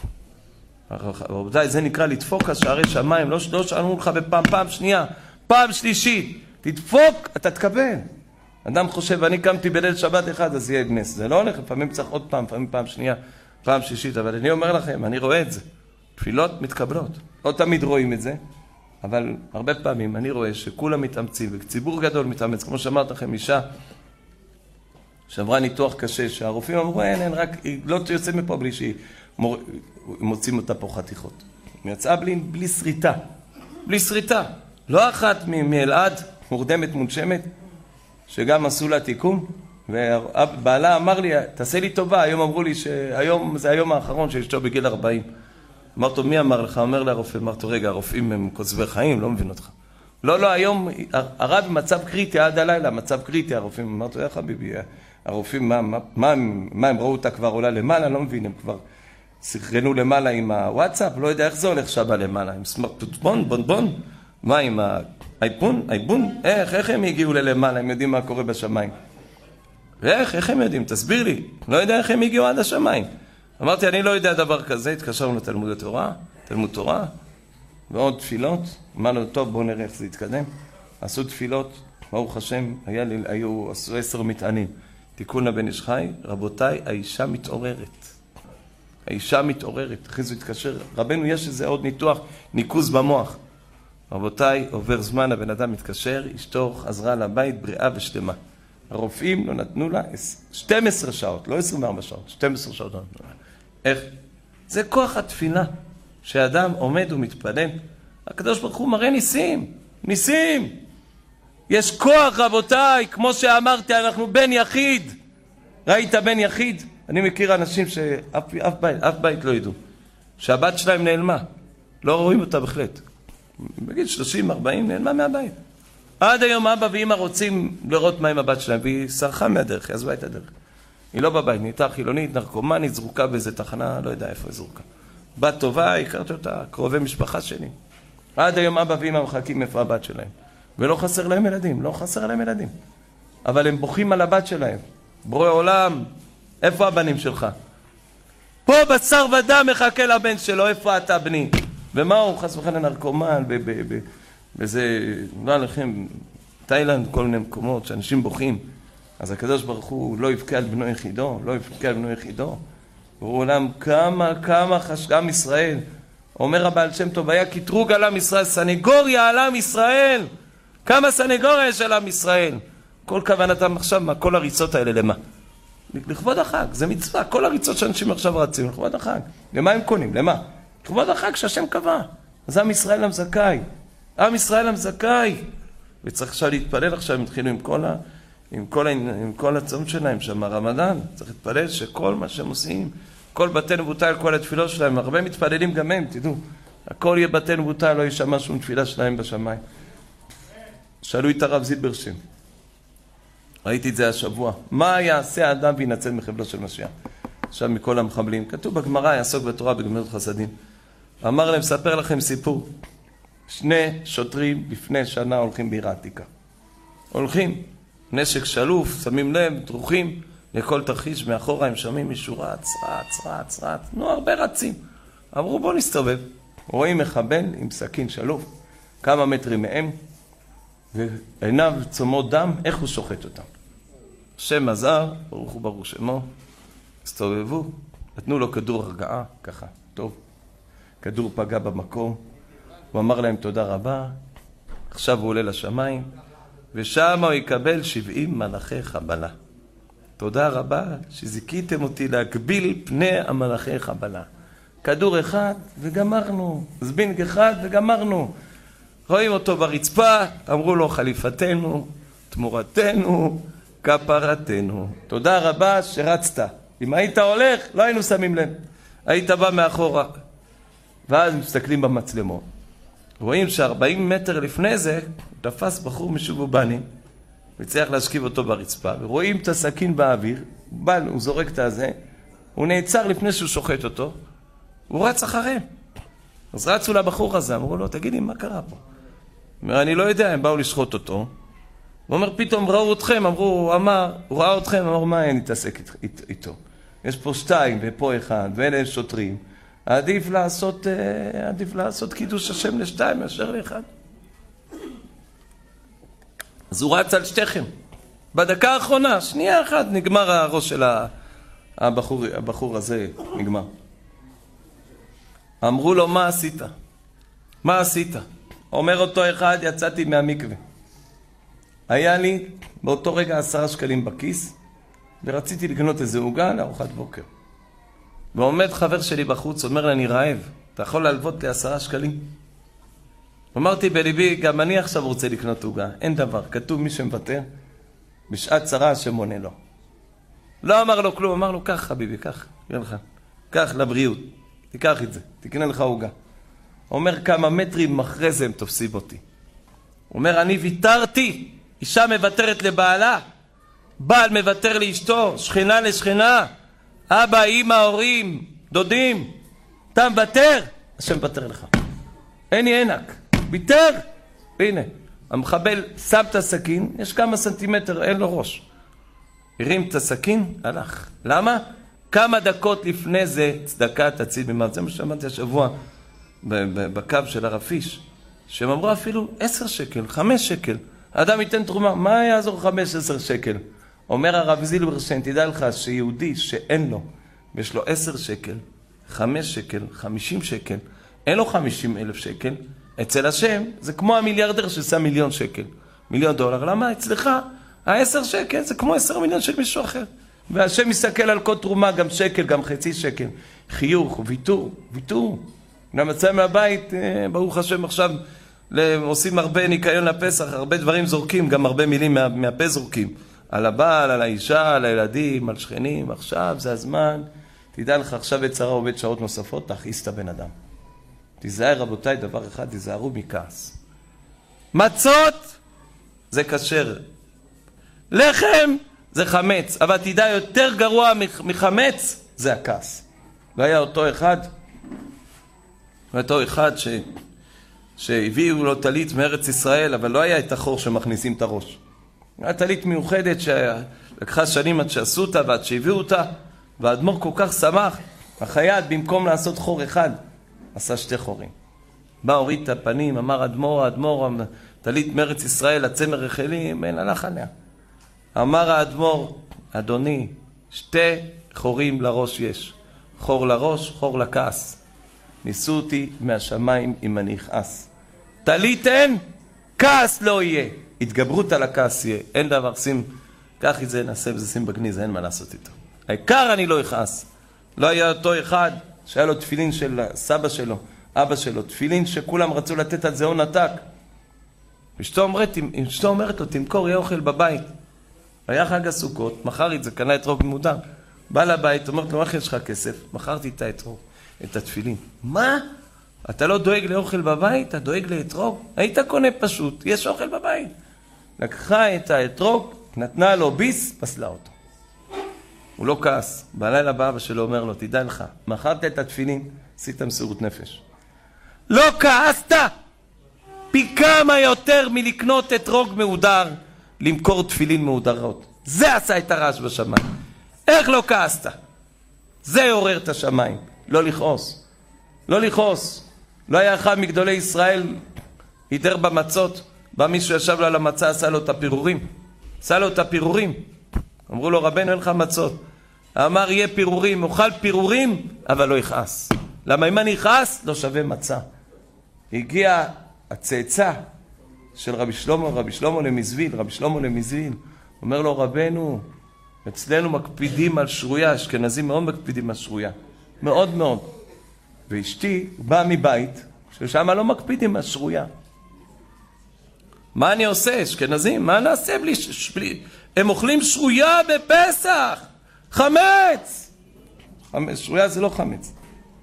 רבותיי, זה נקרא לדפוק על שערי שמיים, לא, לא שענו לך בפעם, פעם שנייה, פעם שלישית, תדפוק, אתה תקבל. אדם חושב, אני קמתי בליל שבת אחד, אז יהיה נס. זה לא הולך, לפעמים צריך עוד פעם, לפעמים פעם שנייה, פעם שישית, אבל אני אומר לכם, אני רואה את זה. תפילות מתקבלות. לא תמיד רואים את זה, אבל הרבה פעמים אני רואה שכולם מתאמצים, וציבור גדול מתאמץ, כמו שאמרת לכם, אישה שעברה ניתוח קשה, שהרופאים אמרו, אין, אין, רק, היא לא יוצא מפה בלי שהיא מור... מוצאים אותה פה חתיכות. היא יצאה בלי, בלי שריטה, בלי שריטה. לא אחת מאלעד, מורדמת מונשמת, שגם עשו לה תיקון, ובעלה אמר לי, תעשה לי טובה, היום אמרו לי שהיום זה היום האחרון שאשתו בגיל ארבעים. אמרת לו, מי אמר לך? אומר לרופא, אמרת לו, רגע, הרופאים הם כוזבי חיים, לא מבין אותך. לא, לא, היום הרב במצב קריטי, עד הלילה, מצב קריטי, הרופאים, אמרת לו, יא חביבי, הרופאים, מה, מה, מה, מה הם ראו אותה כבר עולה למעלה? לא מבין, הם כבר סחרנו למעלה עם הוואטסאפ, לא יודע איך זה הולך שבה למעלה, עם סמרטפון, בון בון, מה עם האייפון, אייבון, איך, איך הם הגיעו ללמעלה, הם יודעים מה קורה בשמיים. איך, איך הם יודעים? תסביר לי, לא יודע איך הם הגיעו עד השמיים. אמרתי, אני לא יודע דבר כזה, התקשרנו לתלמוד התורה, תלמוד תורה, ועוד תפילות, אמרנו, טוב, בואו נראה איך זה יתקדם. עשו תפילות, ברוך השם, היה לי, היו, עשו עשר מטענים. תיקון לבן איש חי, רבותיי, האישה מתעוררת. האישה מתעוררת, אחרי זה התקשר, רבנו, יש איזה עוד ניתוח, ניקוז במוח. רבותיי, עובר זמן, הבן אדם מתקשר, אשתו חזרה לבית, בריאה ושלמה. הרופאים לא נתנו לה שתים עשרה שעות, לא עשרים וארבע שעות, שתים עשרה שעות לא נתנו לה. איך? זה כוח התפילה, שאדם עומד ומתפלל. הקדוש ברוך הוא מראה ניסים, ניסים. יש כוח, רבותיי, כמו שאמרתי, אנחנו בן יחיד. ראית בן יחיד? אני מכיר אנשים שאף אף בית, אף בית לא ידעו. שהבת שלהם נעלמה. לא רואים אותה בהחלט. בגיל שלושים ארבעים נעלמה מהבית. עד היום אבא ואמא רוצים לראות מה עם הבת שלהם, והיא סרחה מהדרך, היא עזבה את הדרך. היא לא בבית, נהייתה חילונית, נרקומנית, זרוקה באיזה תחנה, לא יודע איפה היא זרוקה. בת טובה, הכרתי אותה, קרובי משפחה שלי. עד היום אבא ואמא מחכים איפה הבת שלהם. ולא חסר להם ילדים, לא חסר להם ילדים. אבל הם בוכים על הבת שלהם. ברוא עולם, איפה הבנים שלך? פה בשר ודם מחכה לבן שלו, איפה אתה בני? ומה הוא חס וחלילה נרקומן, וזה, לא לכם, תאילנד, כל מיני מקומות שאנשים בוכים. אז הקדוש ברוך הוא לא יבכה על בנו יחידו, לא יבכה על בנו יחידו. ברוא עולם, כמה, כמה חשגם ישראל. אומר הבעל שם טוב, היה קטרוג על עם ישראל, סנגוריה על עם ישראל. כמה סנגוריה יש על עם ישראל? כל כוונתם עכשיו, מה, כל הריצות האלה למה? לכבוד החג, זה מצווה, כל הריצות שאנשים עכשיו רצים, לכבוד החג. למה הם קונים? למה? לכבוד החג שהשם קבע. אז עם ישראל המזכאי. עם ישראל המזכאי. וצריך עכשיו להתפלל עכשיו, הם התחילו עם כל, ה, עם כל, ה, עם כל הצום שלהם שם, הרמדאן. צריך להתפלל שכל מה שהם עושים, כל בתי נבוטל, כל התפילות שלהם, הרבה מתפללים גם הם, תדעו. הכל יהיה בתי נבוטל, לא ישמע שום תפילה שלהם בשמיים. שאלו את הרב זילברשם. ראיתי את זה השבוע. מה יעשה האדם וינצל מחבלו של משיח? עכשיו מכל המחבלים. כתוב בגמרא, יעסוק בתורה בגמילות חסדים. אמר להם, ספר לכם סיפור. שני שוטרים לפני שנה הולכים בעיר העתיקה. הולכים, נשק שלוף, שמים לב, דרוכים, לכל תרחיש מאחורה הם שומעים מישהו רץ, רץ, רץ, רץ. נו, הרבה רצים. אמרו, בוא נסתובב. רואים מחבל עם סכין שלוף, כמה מטרים מהם, ועיניו צומות דם, איך הוא שוחט אותם. השם עזר, ברוך הוא ברוך שמו, הסתובבו, נתנו לו כדור הרגעה, ככה, טוב. כדור פגע במקום, הוא אמר להם תודה רבה, עכשיו הוא עולה לשמיים, ושם הוא יקבל שבעים מלאכי חבלה. תודה רבה שזיכיתם אותי להגביל פני המלאכי חבלה. כדור אחד וגמרנו, זבינג אחד וגמרנו. רואים אותו ברצפה, אמרו לו חליפתנו, תמורתנו, כפרתנו. תודה רבה שרצת. אם היית הולך, לא היינו שמים לב. היית בא מאחורה. ואז מסתכלים במצלמות. רואים ש-ארבעים מטר לפני זה, תפס בחור משובו בני, וצריך להשכיב אותו ברצפה, ורואים את הסכין באוויר, בא, הוא זורק את הזה, הוא נעצר לפני שהוא שוחט אותו, הוא רץ אחריהם. אז רצו לבחור הזה, אמרו לו, תגידי, מה קרה פה? אומר, אני לא יודע, הם באו לשחוט אותו. הוא אומר, פתאום ראו אתכם, אמרו, הוא אמר, הוא ראה אתכם, אמר, מה אין להתעסק איתו? יש פה שתיים ופה אחד, ואלה שוטרים. עדיף לעשות, עדיף לעשות קידוש השם לשתיים מאשר לאחד. אז הוא רץ על שתיכם. בדקה האחרונה, שנייה אחת, נגמר הראש של הבחור, הבחור הזה, נגמר. אמרו לו, מה עשית? מה עשית? אומר אותו אחד, יצאתי מהמקווה. היה לי באותו רגע עשרה שקלים בכיס, ורציתי לקנות איזה עוגה לארוחת בוקר. ועומד חבר שלי בחוץ, אומר לי, אני רעב, אתה יכול להלוות לי עשרה שקלים? אמרתי בליבי, גם אני עכשיו רוצה לקנות עוגה, אין דבר, כתוב מי שמוותר, בשעת צרה השם עונה לו. לא אמר לו כלום, אמר לו, קח חביבי, קח, יהיה לך, קח לבריאות. תיקח את זה, תקנה לך עוגה. אומר כמה מטרים אחרי זה הם תופסים אותי. אומר, אני ויתרתי, אישה מוותרת לבעלה, בעל מוותר לאשתו, שכנה לשכנה, אבא, אמא, הורים, דודים, אתה מוותר, השם מוותר לך. אין לי ענק, ויתר, והנה, המחבל שם את הסכין, יש כמה סנטימטר, אין לו ראש. הרים את הסכין, הלך. למה? כמה דקות לפני זה צדקה תציל ממוות. זה מה שאמרתי השבוע בקו של הרפיש, שהם אמרו אפילו עשר שקל, חמש שקל. האדם ייתן תרומה, מה יעזור חמש עשר שקל? אומר הרב זילברשטיין, תדע לך שיהודי שאין לו, ויש לו עשר שקל, חמש שקל, חמישים שקל, אין לו חמישים אלף שקל, אצל השם זה כמו המיליארדר ששם מיליון שקל, מיליון דולר. למה? אצלך העשר שקל זה כמו עשר מיליון של מישהו אחר. והשם מסתכל על כל תרומה, גם שקל, גם חצי שקל. חיוך, ויתור, ויתור. גם יצא מהבית, ברוך השם עכשיו, עושים הרבה ניקיון לפסח, הרבה דברים זורקים, גם הרבה מילים מה, מהפה זורקים. על הבעל, על האישה, על הילדים, על שכנים. עכשיו זה הזמן. תדע לך, עכשיו את שרה עובד שעות נוספות, תכעיס את הבן אדם. תיזהר רבותיי, דבר אחד, תיזהרו מכעס. מצות זה כשר. לחם זה חמץ, אבל תדע יותר גרוע מחמץ זה הכעס. והיה אותו אחד, אותו אחד ש... שהביאו לו טלית מארץ ישראל, אבל לא היה את החור שמכניסים את הראש. היה טלית מיוחדת שלקחה שנים עד שעשו אותה ועד שהביאו אותה, והאדמו"ר כל כך שמח, החייד במקום לעשות חור אחד, עשה שתי חורים. בא הוריד את הפנים, אמר אדמו"ר, אדמו"ר, טלית מארץ ישראל, הצמר רחלים, אין הלך עליה. אמר האדמו"ר, אדוני, שתי חורים לראש יש. חור לראש, חור לכעס. ניסו אותי מהשמיים אם אני אכעס. טלית אין, כעס לא יהיה. התגברות על הכעס יהיה. אין דבר, שים, קח את זה, נעשה וזה, שים בגניז, אין מה לעשות איתו. העיקר אני לא אכעס. לא היה אותו אחד שהיה לו תפילין של סבא שלו, אבא שלו, תפילין שכולם רצו לתת על זה הון עתק. אשתו אומרת, אשתו אומרת לו, תמכור, יהיה אוכל בבית. היה חג הסוכות, מכר את זה, קנה אתרוג ממודר. בא לבית, אומרת לו, איך יש לך כסף? מכרתי את האתרוג, את התפילין. מה? אתה לא דואג לאוכל בבית? אתה דואג לאתרוג? היית קונה פשוט, יש אוכל בבית. לקחה את האתרוג, נתנה לו ביס, פסלה אותו. הוא לא כעס. בלילה באבא שלו אומר לו, תדע לך, מכרת את התפילין, עשית מסירות נפש. לא כעסת? פי כמה יותר מלקנות אתרוג מהודר, למכור תפילין מהודרות. זה עשה את הרעש בשמיים. איך לא כעסת? זה יעורר את השמיים. לא לכעוס. לא לכעוס. לא היה אחד מגדולי ישראל, הידר במצות, בא מישהו ישב לו על המצה, עשה לו את הפירורים. עשה לו את הפירורים. אמרו לו, רבנו, אין לך מצות. אמר, יהיה פירורים, אוכל פירורים, אבל לא יכעס. למה אם אני יכעס, לא שווה מצה. הגיע הצאצא של רבי שלמה, רבי שלמה למזוויל, רבי שלמה למזוויל. אומר לו, רבנו, אצלנו מקפידים על שרויה, אשכנזים מאוד מקפידים על שרויה. מאוד מאוד. ואשתי באה מבית, ששם לא מקפידים על שרויה. מה אני עושה, אשכנזים? מה נעשה בלי... בלי... הם אוכלים שרויה בפסח! חמץ! חמץ, שרויה זה לא חמץ.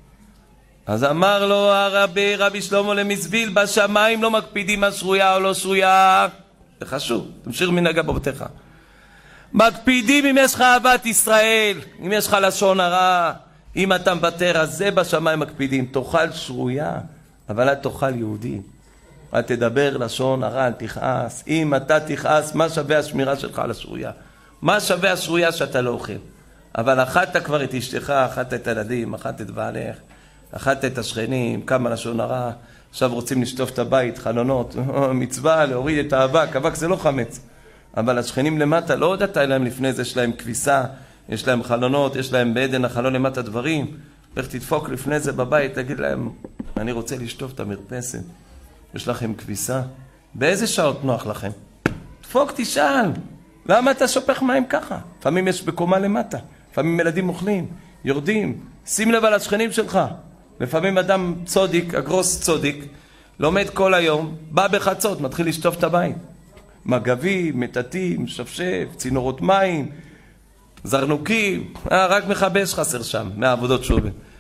אז אמר לו הרבי, רבי שלמה למזוויל, בשמיים לא מקפידים על שרויה או לא שרויה. זה חשוב, תמשיך מנהג אבותיך. מקפידים אם יש לך אהבת ישראל, אם יש לך לשון הרע, אם אתה מוותר, אז זה בשמיים מקפידים. תאכל שרויה, אבל אל תאכל יהודי. אל תדבר לשון הרע, אל תכעס. אם אתה תכעס, מה שווה השמירה שלך על השרויה? מה שווה השרויה שאתה לא אוכל? אבל אכלת כבר את אשתך, אכלת את הילדים, אכלת את בעלך, אכלת את השכנים, כמה לשון הרע. עכשיו רוצים לשטוף את הבית, חלונות, מצווה, להוריד את האבק. אבק זה לא חמץ. אבל השכנים למטה, לא הודעת להם לפני זה, יש להם כביסה, יש להם חלונות, יש להם בעדן החלון למטה דברים. לך תדפוק לפני זה בבית, תגיד להם, אני רוצה לשטוף את המרפסת. יש לכם כביסה? באיזה שעות נוח לכם? דפוק, תשאל. למה אתה שופך מים ככה? לפעמים יש בקומה למטה. לפעמים ילדים אוכלים, יורדים. שים לב על השכנים שלך. לפעמים אדם צודיק, אגרוס צודיק, לומד כל היום, בא בחצות, מתחיל לשטוף את הבית. מגבים, מטטים, שפשף, צינורות מים, זרנוקים, אה, רק מחבש חסר שם, מהעבודות שובל.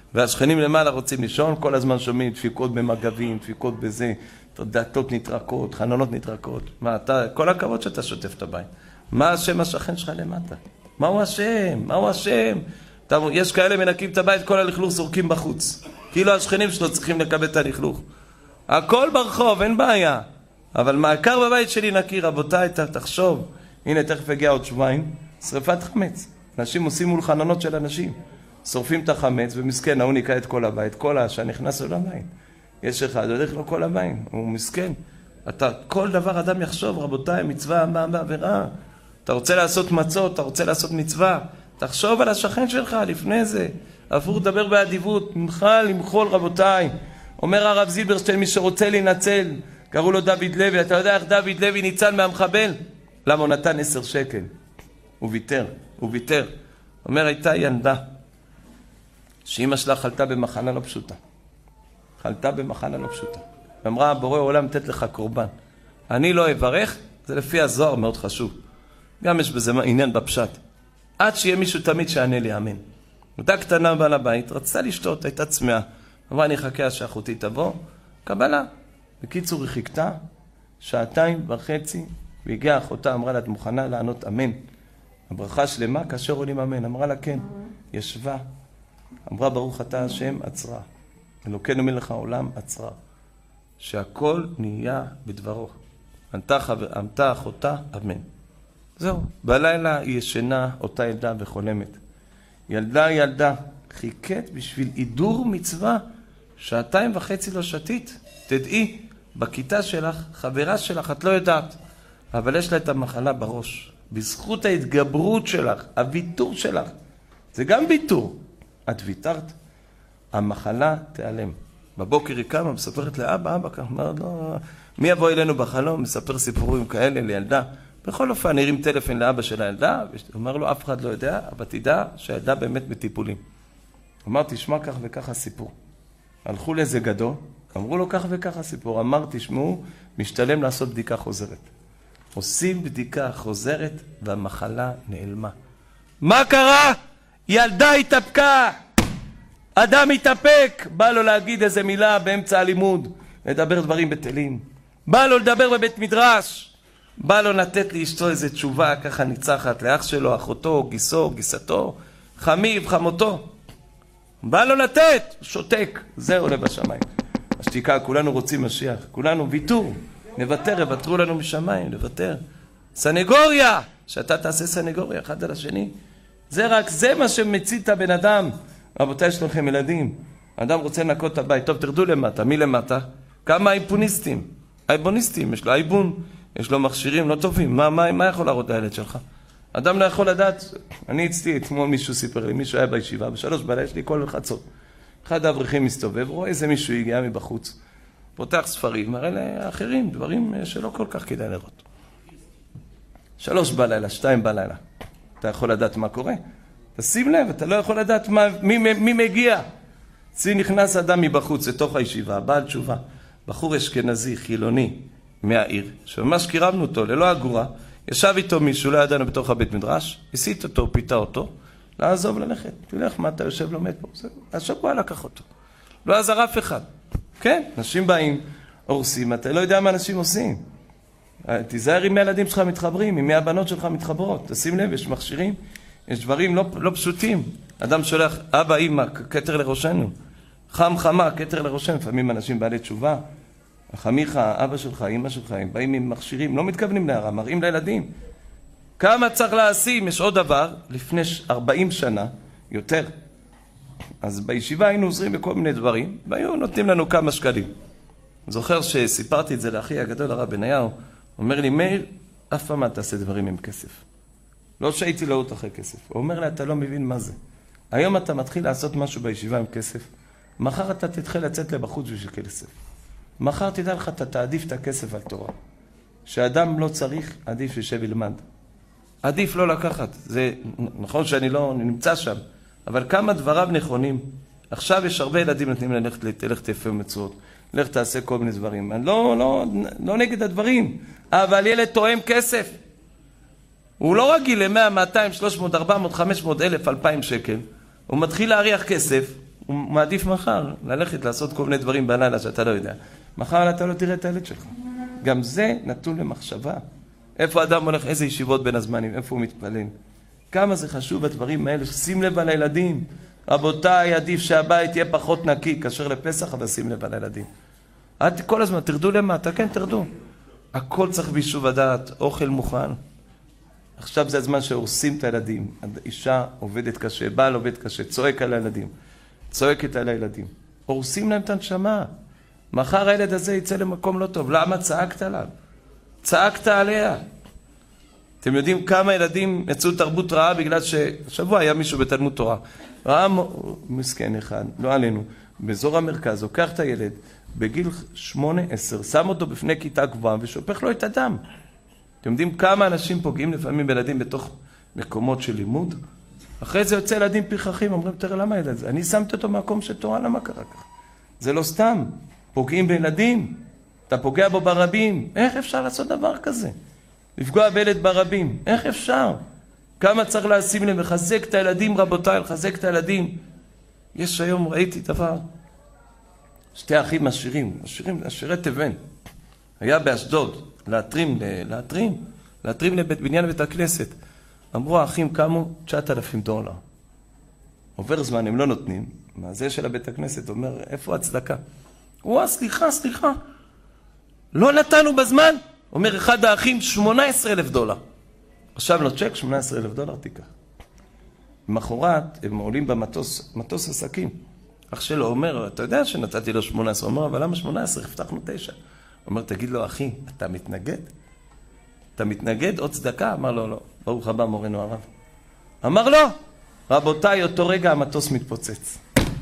והשכנים למעלה רוצים לישון, כל הזמן שומעים דפיקות במגבים, דפיקות בזה, דלתות נטרקות, חלונות נטרקות. מה, אתה, כל הכבוד שאתה שוטף את הבית. מה השם השכן שלך למטה? מהו השם? מהו השם? אתה, יש כאלה מנקים את הבית, כל הלכלוך זורקים בחוץ. כאילו השכנים שלו צריכים לקבל את הלכלוך. הכל ברחוב, אין בעיה. אבל מעקר בבית שלי נקי, רבותיי, תחשוב. הנה, תכף הגיע עוד שבועיים, שריפת חמץ. אנשים עושים מול חלונות של אנשים. שורפים את החמץ, ומסכן, הוא ניקה את כל הבית, כל העשן נכנס לו לבית. יש אחד, הולך לו כל הבית, הוא מסכן. אתה, כל דבר אדם יחשוב, רבותיי, מצווה, מה, מה, ורע. אתה רוצה לעשות מצות, אתה רוצה לעשות מצווה. תחשוב על השכן שלך לפני זה. אפור דבר באדיבות, ממך למחול, רבותיי. אומר הרב זילברשטיין, מי שרוצה להינצל, קראו לו דוד לוי. אתה יודע איך דוד לוי ניצל מהמחבל? למה הוא נתן עשר שקל? הוא ויתר, הוא ויתר. אומר, הייתה ילדה שאמא שלה חלתה במחלה לא פשוטה. חלתה במחלה לא פשוטה. ואמרה, בורא עולם תת לך קורבן. אני לא אברך, זה לפי הזוהר מאוד חשוב. גם יש בזה עניין בפשט. עד שיהיה מישהו תמיד שענה לי אמן. אותה קטנה בעל הבית, רצתה לשתות, הייתה צמאה. אמרה, אני אחכה שאחותי תבוא. קבלה. בקיצור, היא חיכתה שעתיים וחצי, והגיעה אחותה, אמרה לה, את מוכנה לענות אמן. הברכה שלמה, כאשר עולים אמן. אמרה לה, כן. ישבה. אמרה, ברוך אתה השם, עצרה. אלוקינו מלך העולם, עצרה. שהכל נהיה בדברו. ענתה, חבר... ענתה אחותה, אמן. זהו. בלילה היא ישנה אותה ילדה וחולמת. ילדה ילדה, חיכת בשביל עידור מצווה, שעתיים וחצי לא שתית. תדעי, בכיתה שלך, חברה שלך, את לא יודעת, אבל יש לה את המחלה בראש. בזכות ההתגברות שלך, הוויתור שלך, זה גם ויתור. את ויתרת, המחלה תיעלם. בבוקר היא קמה, מספרת לאבא, אבא ככה, אומר, לא, מי יבוא אלינו בחלום, מספר סיפורים כאלה לילדה. בכל אופן, הרים טלפון לאבא של הילדה, ואומר לו, אף אחד לא יודע, אבל תדע שהילדה באמת בטיפולים. אמר, תשמע כך וככה סיפור. הלכו לאיזה גדול, אמרו לו כך וככה סיפור. אמר, תשמעו, משתלם לעשות בדיקה חוזרת. עושים בדיקה חוזרת, והמחלה נעלמה. מה קרה? ילדה התאפקה. אדם התאפק. בא לו להגיד איזה מילה באמצע הלימוד, לדבר דברים בטלים. בא לו לדבר בבית מדרש. בא לו לתת לאשתו איזו תשובה ככה ניצחת, לאח שלו, אחותו, גיסו, גיסתו, חמיו, חמותו. בא לו לתת, שותק, זה עולה בשמיים. השתיקה, כולנו רוצים משיח, כולנו ויתור, נוותר, יוותרו לנו משמיים, נוותר. סנגוריה, שאתה תעשה סנגוריה אחד על השני. זה רק, זה מה שמצית הבן אדם. רבותיי, יש לכם ילדים, האדם רוצה לנקות את הבית, טוב, תרדו למטה, מי למטה? כמה אייבוניסטים, אייבוניסטים, יש לו אייבון, יש לו מכשירים לא טובים, מה, מה, מה יכול להראות הילד שלך? אדם לא יכול לדעת, אני אצלי, אתמול מישהו סיפר לי, מישהו היה בישיבה, בשלוש בלילה יש לי כל חצות. אחד האברכים מסתובב, רואה איזה מישהו הגיע מבחוץ, פותח ספרים, מראה לאחרים, דברים שלא כל כך כדאי לראות. שלוש בלילה, שתיים בלילה, אתה יכול לדעת מה קורה? תשים לב, אתה לא יכול לדעת מה, מי, מי מגיע. צי נכנס אדם מבחוץ, לתוך הישיבה, בעל תשובה, בחור אשכנזי, חילוני, מהעיר, שממש קירבנו אותו, ללא אגורה, ישב איתו מישהו, לא ידענו בתוך הבית מדרש, הסיט אותו, פיתה אותו, לעזוב ללכת. תלך, מה אתה יושב לומד פה? השבוע לקח אותו. לא עזר אף אחד. כן, אנשים באים, הורסים, אתה לא יודע מה אנשים עושים. תיזהר עם מי הילדים שלך מתחברים, עם מי הבנות שלך מתחברות. תשים לב, יש מכשירים, יש דברים לא, לא פשוטים. אדם שולח, אבא, אמא, כתר לראשנו. חם חמה, כתר לראשנו. לפעמים אנשים בעלי תשובה. חמיך, אבא שלך, אמא שלך, הם באים עם מכשירים, לא מתכוונים להרע, מראים לילדים. כמה צריך להשים? יש עוד דבר, לפני ארבעים שנה, יותר. אז בישיבה היינו עוזרים בכל מיני דברים, והיו נותנים לנו כמה שקלים. זוכר שסיפרתי את זה לאחי הגדול, הרב בניהו, אומר לי, מאיר, אף פעם אתה תעשה דברים עם כסף. לא שהייתי להות אחרי כסף. הוא אומר לי, אתה לא מבין מה זה. היום אתה מתחיל לעשות משהו בישיבה עם כסף, מחר אתה תתחיל לצאת לבחוץ בשביל כסף. מחר תדע לך, אתה תעדיף את הכסף על תורה. שאדם לא צריך, עדיף שישב ילמד. עדיף לא לקחת. זה נכון שאני לא נמצא שם, אבל כמה דבריו נכונים. עכשיו יש הרבה ילדים נותנים ללכת, תלך תפה מצוות, לך תעשה כל מיני דברים. אני לא, לא, לא נגד הדברים, אבל ילד תואם כסף. הוא לא רגיל ל-מאה, מאתיים, שלוש מאות, ארבע מאות, חמש מאות, אלף, אלפיים שקל. הוא מתחיל להריח כסף, הוא מעדיף מחר ללכת לעשות כל מיני דברים בלילה שאתה לא יודע. מחר אתה לא תראה את הילד שלך. גם זה נתון למחשבה. איפה אדם הולך, איזה ישיבות בין הזמנים, איפה הוא מתפלל. כמה זה חשוב הדברים האלה, שים לב על הילדים. רבותיי, עדיף שהבית יהיה פחות נקי, כאשר לפסח, אבל שים לב על הילדים. עד כל הזמן, תרדו למטה, כן, תרדו. הכל צריך בישוב הדעת, אוכל מוכן. עכשיו זה הזמן שהורסים את הילדים. אישה עובדת קשה, בעל עובד קשה, צועק על הילדים. צועקת על הילדים. הורסים להם את הנשמה. מחר הילד הזה יצא למקום לא טוב. למה צעקת עליו? צעקת עליה. אתם יודעים כמה ילדים יצאו תרבות רעה בגלל ששבוע היה מישהו בתלמוד תורה. ראה מסכן אחד, לא עלינו, באזור המרכז, לוקח את הילד בגיל שמונה עשר, שם אותו בפני כיתה גבוהה ושופך לו את הדם. אתם יודעים כמה אנשים פוגעים לפעמים בילדים בתוך מקומות של לימוד? אחרי זה יוצא ילדים פרחחים, אומרים, תראה למה ילד זה? אני שמתי אותו במקום של תורה, למה קרה כך? זה לא סתם, פוגעים בילדים, אתה פוגע בו ברבים, איך אפשר לעשות דבר כזה? לפגוע בילד ברבים, איך אפשר? כמה צריך לשים להם, לחזק את הילדים רבותיי, לחזק את הילדים. יש היום, ראיתי דבר, שתי אחים עשירים, עשירים, עשירי תבן, היה באשדוד, להתרים, להתרים, להתרים לבית, בניין בית הכנסת. אמרו האחים קמו תשעת אלפים דולר. עובר זמן, הם לא נותנים. מה זה של הבית הכנסת אומר, איפה הצדקה? וואה, סליחה, סליחה. לא נתנו בזמן. אומר אחד האחים, שמונה עשרה אלף דולר. עכשיו לו צ'ק, שמונה עשרה אלף דולר, תיקח. במחרת, הם עולים במטוס, מטוס עסקים. אח שלו אומר, אתה יודע שנתתי לו שמונה עשרה, הוא אומר, אבל למה שמונה עשרה? הבטחנו תשע. הוא אומר, תגיד לו, אחי, אתה מתנגד? אתה מתנגד? עוד צדקה? אמר לו, לא. ברוך הבא, מורנו הרב. אמר לו, רבותיי, אותו רגע המטוס מתפוצץ.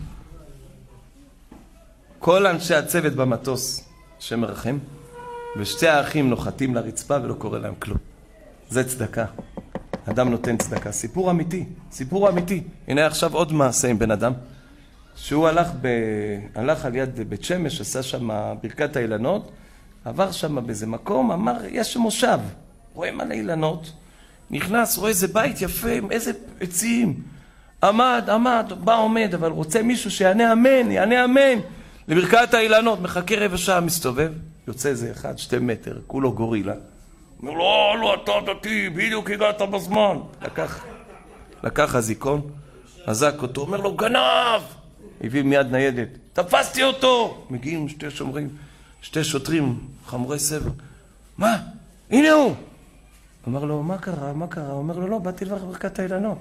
כל אנשי הצוות במטוס שמרחם, ושתי האחים נוחתים לרצפה ולא קורה להם כלום. זה צדקה. אדם נותן צדקה. סיפור אמיתי, סיפור אמיתי. הנה עכשיו עוד מעשה עם בן אדם, שהוא הלך, ב... הלך על יד בית שמש, עשה שם ברכת האילנות, עבר שם באיזה מקום, אמר, יש מושב, רואה מלא אילנות, נכנס, רואה איזה בית יפה, איזה עצים, עמד, עמד, בא עומד, אבל רוצה מישהו שיענה אמן, יענה אמן, לברכת האילנות, מחכה רבע שעה, מסתובב, יוצא איזה אחד, שתי מטר, כולו גורילה, אומר, לא, לא, אתה דתי, בדיוק הגעת בזמן, לקח, לקח הזיקון, עזק אותו, אומר לו, גנב, הביא מיד ניידת, תפסתי אותו, מגיעים שתי שומרים, שתי שוטרים, חמורי סבר, מה? הנה הוא! אומר לו, מה קרה? מה קרה? אומר לו, לא, באתי לברך ברכת האילנות.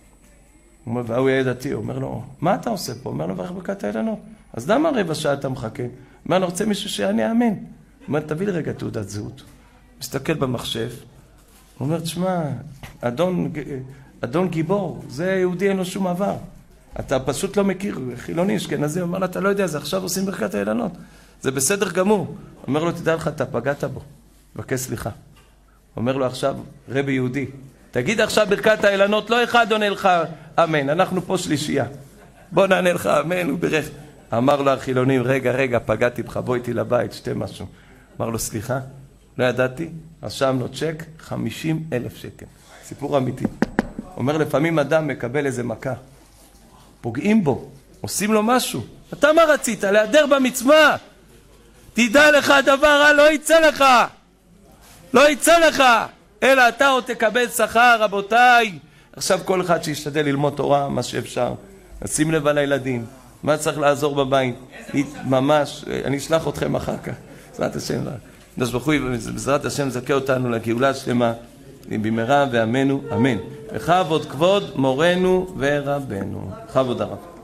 והוא היה דתי, הוא אומר לו, מה אתה עושה פה? אומר לו, ברך ברכת האילנות. אז למה רבע שעה אתה מחכה? אומר, אני רוצה מישהו שיענה אמן. אומר, תביא לי רגע תעודת זהות. מסתכל במחשב, הוא אומר, תשמע, אדון, אדון גיבור, זה יהודי אין לו שום עבר. אתה פשוט לא מכיר, חילוני, אשכנזי, הוא אומר לו, אתה לא יודע, זה עכשיו עושים ברכת האילנות. זה בסדר גמור. אומר לו, תדע לך, אתה פגעת בו. בקש סליחה. אומר לו עכשיו, רבי יהודי, תגיד עכשיו ברכת האילנות, לא אחד עונה לך אמן, אנחנו פה שלישייה. בוא נענה לך אמן, הוא ברך. אמר לו החילונים, רגע, רגע, פגעתי בך, בוא איתי לבית, שתי משהו. אמר לו, סליחה, לא ידעתי, רשם לו צ'ק, חמישים אלף שקל. סיפור אמיתי. אומר, לפעמים אדם מקבל איזה מכה. פוגעים בו, עושים לו משהו. אתה מה רצית? להיעדר במצווה. תדע לך דבר רע, לא יצא לך. לא יצא לך. אלא אתה עוד תקבל שכר, רבותיי. עכשיו כל אחד שישתדל ללמוד תורה, מה שאפשר. שים לב על הילדים. מה צריך לעזור בבית? ממש, אני אשלח אתכם אחר כך. בעזרת השם. בעזרת השם זכה אותנו לגאולה השלמה. במהרה ואמנו, אמן. וכבוד כבוד מורנו ורבנו. בכבוד הרב.